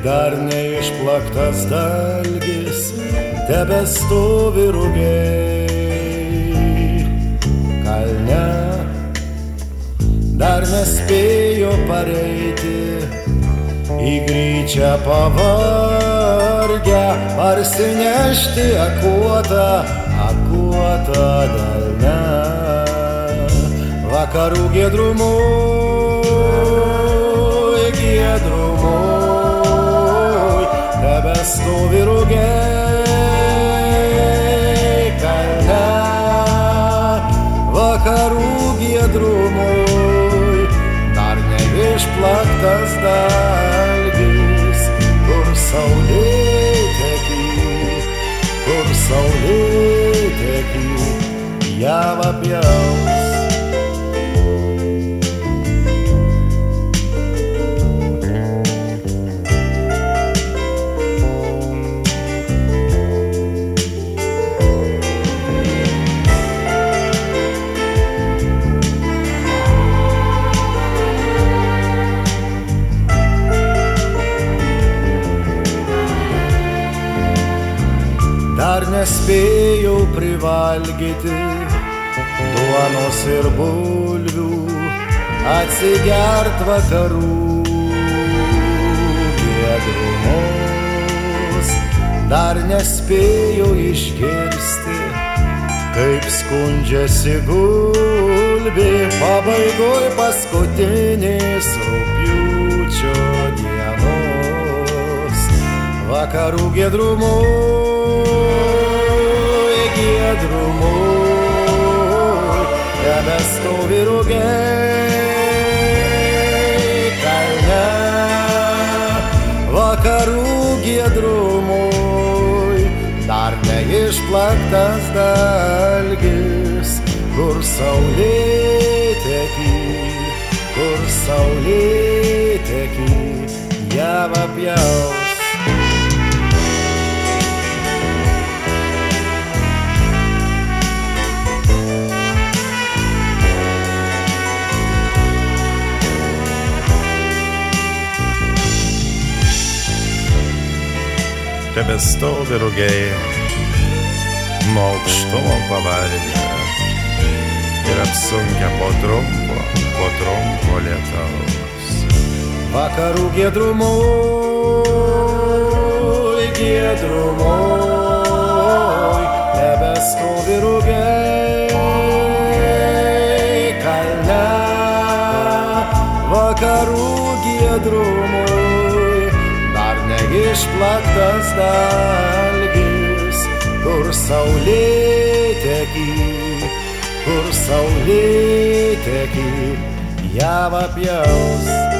dar neišplaktas dalgis tebestovi rugiai kalne, dar nespėjo pareiti į gryčią pavargę, parsinešti akuotą delne. Vakarų giedrumoj, tebestovi rugiai kalne. Vakarų giedrumoj, dar neišplaktas dalgis, kur saulėtekį ją apjaus. Dar nespėjau privalgyti duonos ir bulvių, atsigert vakarų giedrumus. Dar nespėjau išgirsti, kaip skundžiasi gulbė pabaigoj paskutinės rugpjūčio dienos. Vakarų giedrumoj, tebestovi rugiai kalne. Vakarų giedrumoj, dar neišplaktas dalgis, kur saulėtekį ją apjaus. Tebestovi rugiai nuo aukštumo pavargę ir apsunkę po trumpo lietaus. Vakarų giedrumoj, tebestovi rugiai kalne. Vakarų giedrumoj, dar neišplaktas dalgis, kur saulėtekį ją apjaus.